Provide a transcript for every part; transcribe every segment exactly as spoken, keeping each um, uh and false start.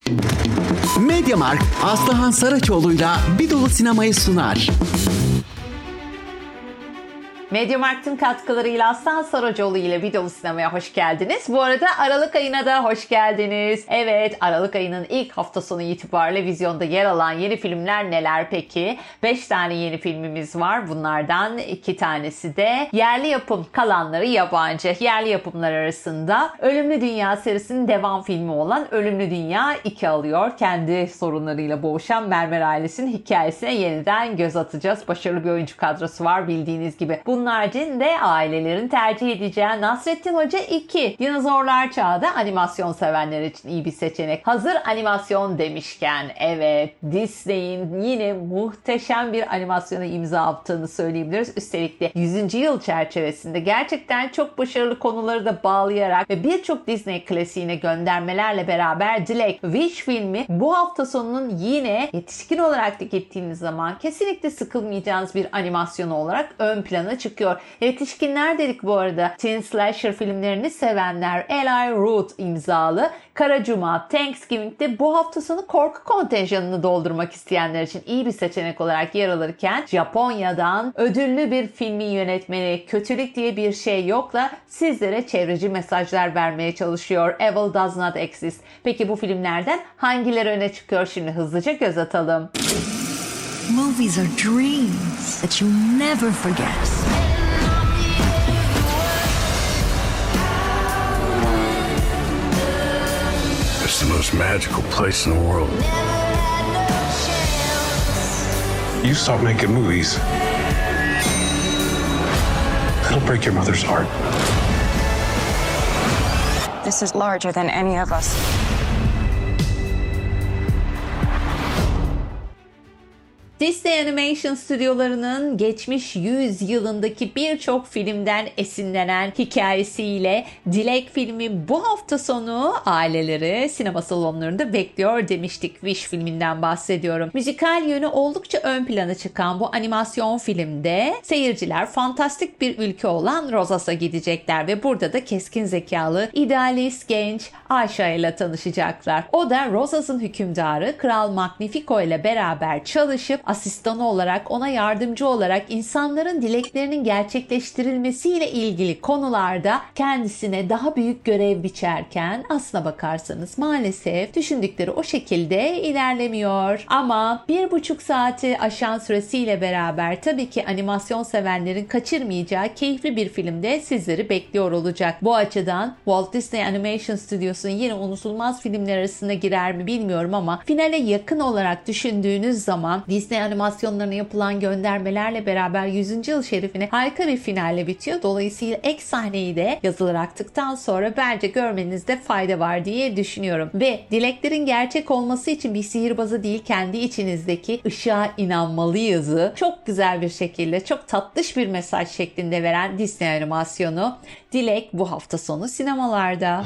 Mediamarkt, Aslıhan Saraçoğlu'yla Bir Dolu Sinemayı sunar. Mediamarkt'ın katkılarıyla Aslıhan Saraçoğlu ile Bir Dolu Sinema'ya hoş geldiniz. Bu arada Aralık ayına da hoş geldiniz. Evet, Aralık ayının ilk hafta sonu itibariyle vizyonda yer alan yeni filmler neler peki? beş tane yeni filmimiz var. Bunlardan iki tanesi de yerli yapım, kalanları yabancı. Yerli yapımlar arasında Ölümlü Dünya serisinin devam filmi olan Ölümlü Dünya iki alıyor. Kendi sorunlarıyla boğuşan Mermer ailesinin hikayesine yeniden göz atacağız. Başarılı bir oyuncu kadrosu var bildiğiniz gibi. Bunun haricinde ailelerin tercih edeceği Nasrettin Hoca iki. Dinozorlar Çağı'da animasyon sevenler için iyi bir seçenek. Hazır animasyon demişken, evet, Disney'in yine muhteşem bir animasyona imza attığını söyleyebiliriz. Üstelik de yüzüncü yıl çerçevesinde gerçekten çok başarılı konuları da bağlayarak ve birçok Disney klasiğine göndermelerle beraber Dilek Wish filmi bu hafta sonunun yine yetişkin olarak da gittiğiniz zaman kesinlikle sıkılmayacağınız bir animasyon olarak ön plana çıkıyor. Yetişkinler dedik bu arada. Teen Slasher filmlerini sevenler Eli Roth imzalı Kara Cuma Thanksgiving'de bu hafta sonu korku kontenjanını doldurmak isteyenler için iyi bir seçenek olarak yer alırken Japonya'dan ödüllü bir filmin yönetmeni Kötülük diye bir şey yokla sizlere çevreci mesajlar vermeye çalışıyor. Evil Does Not Exist. Peki bu filmlerden hangileri öne çıkıyor? Şimdi hızlıca göz atalım. Movies are dreams that you never forget. It's the most magical place in the world. You stop making movies, it'll break your mother's heart. This is larger than any of us. Disney Animation stüdyolarının geçmiş yüz yılındaki birçok filmden esinlenen hikayesiyle Dilek filmi bu hafta sonu aileleri sinema salonlarında bekliyor demiştik. Wish filminden bahsediyorum. Müzikal yönü oldukça ön plana çıkan bu animasyon filmde seyirciler fantastik bir ülke olan Rosas'a gidecekler ve burada da keskin zekalı, idealist genç Ayşe ile tanışacaklar. O da Rosas'ın hükümdarı Kral Magnifico ile beraber çalışıp asistanı olarak, ona yardımcı olarak insanların dileklerinin gerçekleştirilmesiyle ilgili konularda kendisine daha büyük görev biçerken aslına bakarsanız maalesef düşündükleri o şekilde ilerlemiyor. Ama bir buçuk saati aşan süresiyle beraber tabii ki animasyon sevenlerin kaçırmayacağı keyifli bir filmde sizleri bekliyor olacak. Bu açıdan Walt Disney Animation Studios'un yine unutulmaz filmler arasında girer mi bilmiyorum ama finale yakın olarak düşündüğünüz zaman Disney animasyonlarına yapılan göndermelerle beraber yüzüncü yıl şerifine harika bir finalle bitiyor. Dolayısıyla ek sahneyi de yazılar aktıktan sonra bence görmenizde fayda var diye düşünüyorum. Ve dileklerin gerçek olması için bir sihirbazı değil, kendi içinizdeki ışığa inanmalıyızı çok güzel bir şekilde, çok tatlış bir mesaj şeklinde veren Disney animasyonu Dilek bu hafta sonu sinemalarda.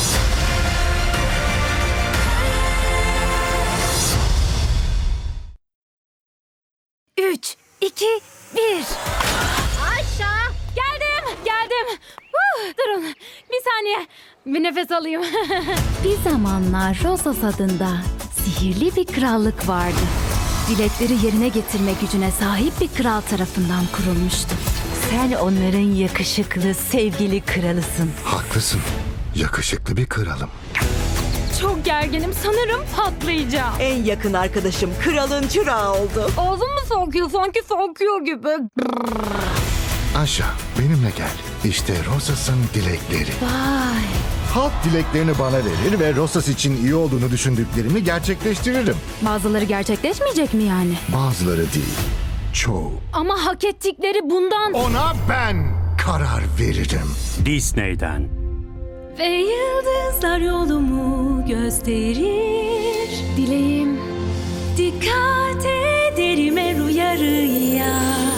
Üç, iki, bir. Aşağı. Geldim. Geldim. Uh, durun. Bir saniye. Bir nefes alayım. Bir zamanlar Rosas adında sihirli bir krallık vardı. Dilekleri yerine getirme gücüne sahip bir kral tarafından kurulmuştu. Sen onların yakışıklı, sevgili kralısın. Haklısın. Yakışıklı bir kralım. Çok gerginim. Sanırım patlayacağım. En yakın arkadaşım kralın çırağı oldu. Ağzım mı sokuyor? Sanki sokuyor gibi. Aşağı benimle gel. İşte Rosas'ın dilekleri. Vay. Halk dileklerini bana verir ve Rosas için iyi olduğunu düşündüklerimi gerçekleştiririm. Bazıları gerçekleşmeyecek mi yani? Bazıları değil, çoğu. Ama hak ettikleri bundan. Ona ben karar veririm. Disney'den. Ve yıldızlar yolumu gösterir. Dileğim dikkat ederim her uyarıya.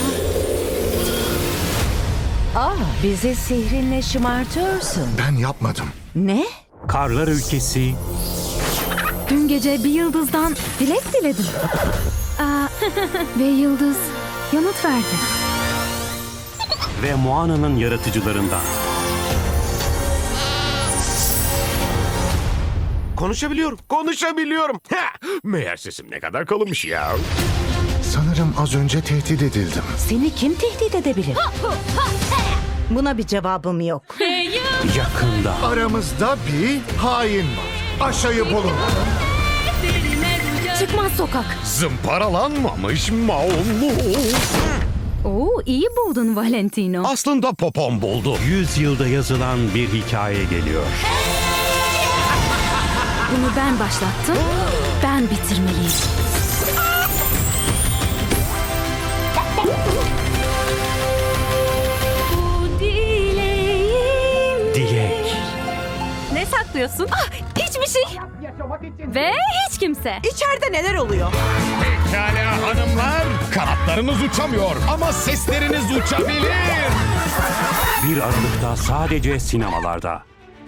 Ah, bizi sihrinle şımartıyorsun. Ben yapmadım. Ne? Karlar Ülkesi. Dün gece bir yıldızdan dilek diledim. Aa, ve yıldız yanıt verdi. Ve Moana'nın yaratıcılarından. konuşabiliyorum. Konuşabiliyorum. Ha, meğer sesim ne kadar kalınmış ya. Sanırım az önce tehdit edildim. Seni kim tehdit edebilir? Buna bir cevabım yok. Yakında. Aramızda bir hain var. Aşağıyı bulun. Çıkmaz sokak. Zımparalanmamış Mao'lu. Oo, iyi buldun Valentino. Aslında popom buldu. Yüz yılda yazılan bir hikaye geliyor. Bunu ben başlattım. Ben bitirmeliyim. Dilek. Ne saklıyorsun? Ah, hiçbir şey. Ve hiç kimse. İçeride neler oluyor? Pekala hanımlar. Kanatlarınız uçamıyor ama sesleriniz uçabilir. Bir Aralık'ta sadece sinemalarda.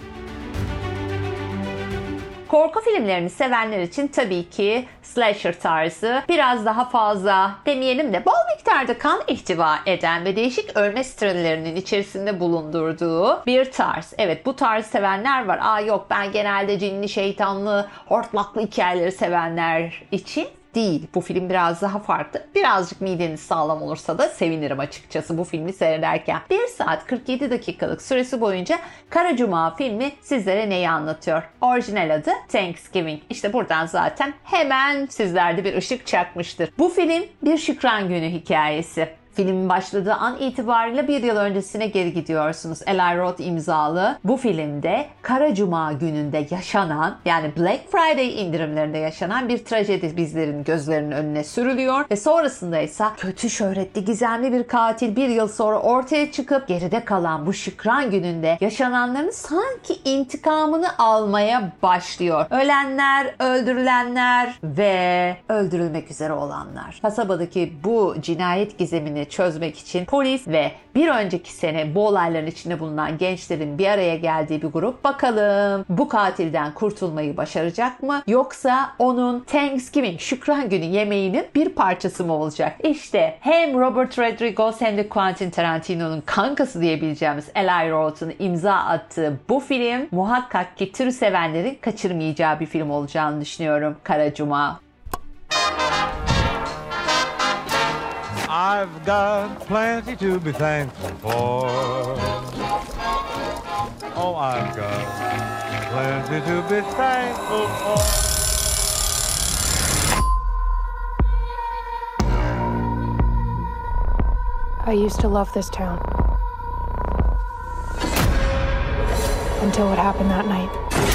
Korku filmlerini sevenler için tabii ki slasher tarzı, biraz daha fazla demeyelim de bol miktarda kan ihtiva eden ve değişik ölme stratejilerinin içerisinde bulundurduğu bir tarz. Evet, bu tarz sevenler var. Aa yok, ben genelde cinli, şeytanlı, hortlaklı hikayeleri sevenler için değil. Bu film biraz daha farklı. Birazcık mideniz sağlam olursa da sevinirim açıkçası bu filmi seyrederken. bir saat kırk yedi dakikalık süresi boyunca Kara Cuma filmi sizlere neyi anlatıyor? Orijinal adı Thanksgiving. İşte buradan zaten hemen sizlerde bir ışık çakmıştır. Bu film bir Şükran Günü hikayesi. Filmin başladığı an itibariyle bir yıl öncesine geri gidiyorsunuz. Eli Roth imzalı bu filmde Kara Cuma gününde yaşanan, yani Black Friday indirimlerinde yaşanan bir trajedi bizlerin gözlerinin önüne sürülüyor ve sonrasında ise kötü şöhretli gizemli bir katil bir yıl sonra ortaya çıkıp geride kalan bu Şükran gününde yaşananların sanki intikamını almaya başlıyor. Ölenler, öldürülenler ve öldürülmek üzere olanlar. Kasabadaki bu cinayet gizemini çözmek için polis ve bir önceki sene bu olayların içinde bulunan gençlerin bir araya geldiği bir grup bakalım bu katilden kurtulmayı başaracak mı? Yoksa onun Thanksgiving, Şükran Günü yemeğinin bir parçası mı olacak? İşte hem Robert Rodriguez hem de Quentin Tarantino'nun kankası diyebileceğimiz Eli Roth'un imza attığı bu film muhakkak ki tür sevenlerin kaçırmayacağı bir film olacağını düşünüyorum. Kara Cuma. I've got plenty to be thankful for. Oh, I've got plenty to be thankful for. I used to love this town. Until what happened that night.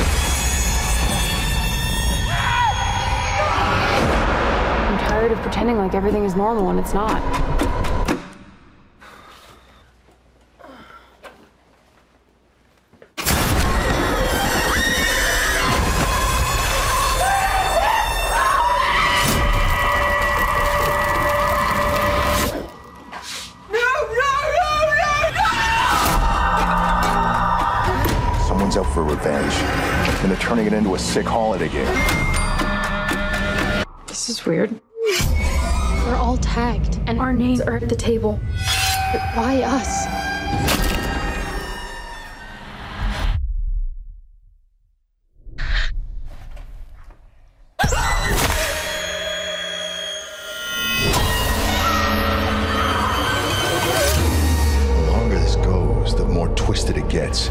I'm tired of pretending like everything is normal when it's not. Someone's out for revenge, and they're turning it into a sick holiday game. This is weird. We're all tagged, and our names are at the table. But why us? The longer this goes, the more twisted it gets.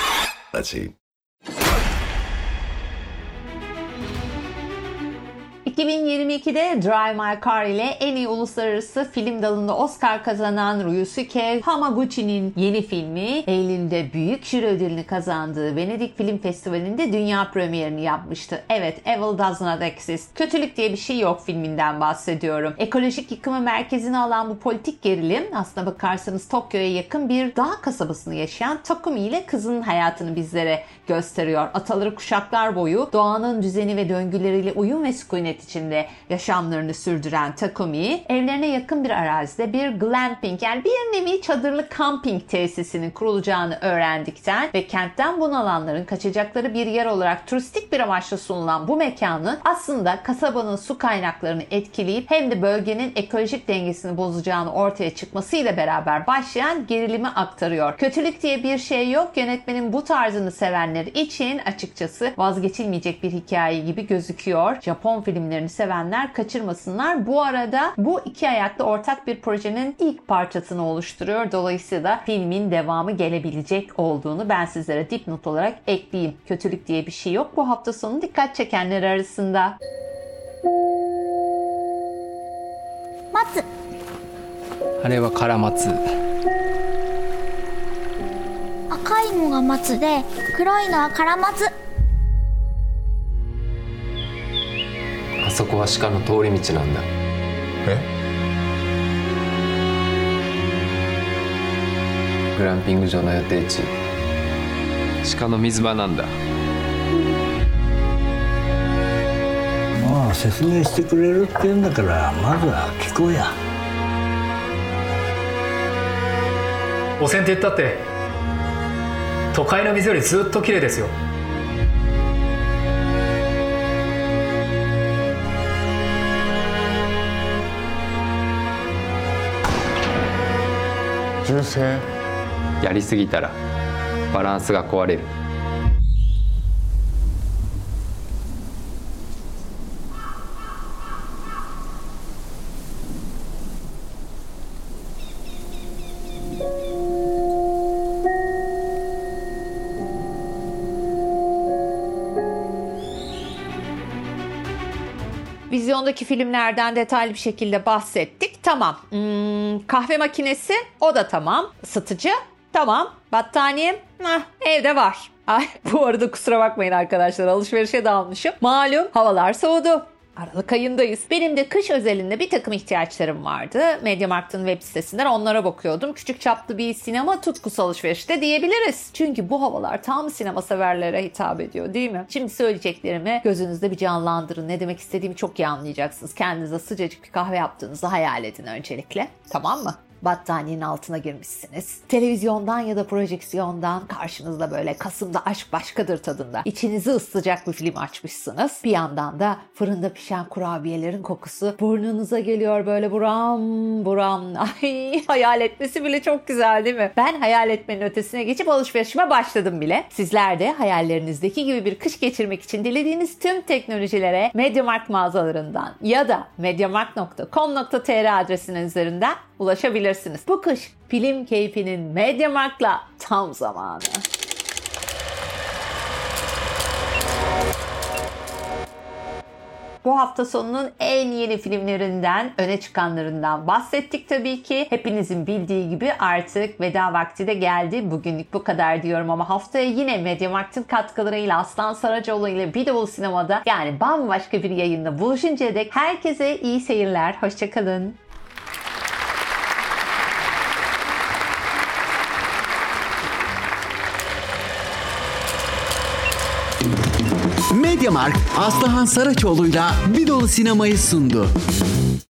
iki iki bin yirmi ikide Drive My Car ile en iyi uluslararası film dalında Oscar kazanan Ryusuke Hamaguchi'nin yeni filmi Eylül'de büyük jüri ödülünü kazandığı Venedik Film Festivali'nde dünya premierini yapmıştı. Evet, Evil Does Not Exist. Kötülük diye bir şey yok filminden bahsediyorum. Ekolojik yıkımı merkezine alan bu politik gerilim aslına bakarsanız Tokyo'ya yakın bir dağ kasabasını yaşayan Takumi ile kızının hayatını bizlere gösteriyor. Ataları kuşaklar boyu doğanın düzeni ve döngüleriyle uyum ve sükunet içinde yaşamlarını sürdüren Takumi, evlerine yakın bir arazide bir glamping yani bir nevi çadırlı kamping tesisinin kurulacağını öğrendikten ve kentten bunalanların kaçacakları bir yer olarak turistik bir amaçla sunulan bu mekanın aslında kasabanın su kaynaklarını etkileyip hem de bölgenin ekolojik dengesini bozacağını ortaya çıkmasıyla beraber başlayan gerilimi aktarıyor. Kötülük diye bir şey yok. Yönetmenin bu tarzını sevenler için açıkçası vazgeçilmeyecek bir hikaye gibi gözüküyor. Japon filmlerini sevenler kaçırmasınlar. Bu arada bu iki ayaklı ortak bir projenin ilk parçasını oluşturuyor. Dolayısıyla filmin devamı gelebilecek olduğunu ben sizlere dipnot olarak ekleyeyim. Kötülük diye bir şey yok. Bu hafta sonu dikkat çekenler arasında. Matsu. あれはカラマツ。赤いのが松で黒いのはカラマツ。あそこは鹿の通り道なんだ。え？グランピング場の予定地。鹿の水場なんだ。 まあ説明してくれるって言うんだからまずは聞こうや。 汚染って言ったって都会の水よりずっと綺麗ですよ。 銃声やりすぎたらバランスが壊れる。 Vizyondaki filmlerden detaylı bir şekilde bahsettik. Tamam. Hmm, kahve makinesi o da tamam. Isıtıcı tamam. Battaniyem heh, evde var. Ay, bu arada kusura bakmayın arkadaşlar, alışverişe dalmışım. Malum havalar soğudu. Aralık ayındayız. Benim de kış özelinde bir takım ihtiyaçlarım vardı. MediaMarkt'ın web sitesinden onlara bakıyordum. Küçük çaplı bir sinema tutkusu alışverişte diyebiliriz. Çünkü bu havalar tam sinema severlere hitap ediyor değil mi? Şimdi söyleyeceklerimi gözünüzde bir canlandırın. Ne demek istediğimi çok iyi anlayacaksınız. Kendinize sıcacık bir kahve yaptığınızı hayal edin öncelikle. Tamam mı? Battaniyenin altına girmişsiniz. Televizyondan ya da projeksiyondan karşınızda böyle Kasım'da Aşk Başkadır tadında İçinizi ısıtacak bir film açmışsınız. Bir yandan da fırında pişen kurabiyelerin kokusu burnunuza geliyor böyle buram buram. Ay, hayal etmesi bile çok güzel değil mi? Ben hayal etmenin ötesine geçip alışverişime başladım bile. Sizler de hayallerinizdeki gibi bir kış geçirmek için dilediğiniz tüm teknolojilere MediaMarkt mağazalarından ya da mediamarkt nokta com nokta tr adresinin üzerinden ulaşabilirsiniz. Bu kış film keyfinin MediaMarkt'la tam zamanı. Bu hafta sonunun en yeni filmlerinden, öne çıkanlarından bahsettik tabii ki. Hepinizin bildiği gibi artık veda vakti de geldi. Bugünlük bu kadar diyorum ama haftaya yine MediaMarkt'ın katkılarıyla Aslan Saracoğlu ile Bir Davul Sinema'da yani bambaşka bir yayında buluşuncaya dek herkese iyi seyirler. Hoşçakalın. MediaMarkt, Aslıhan Saraçoğlu'yla Bir Dolu Sinema'yı sundu.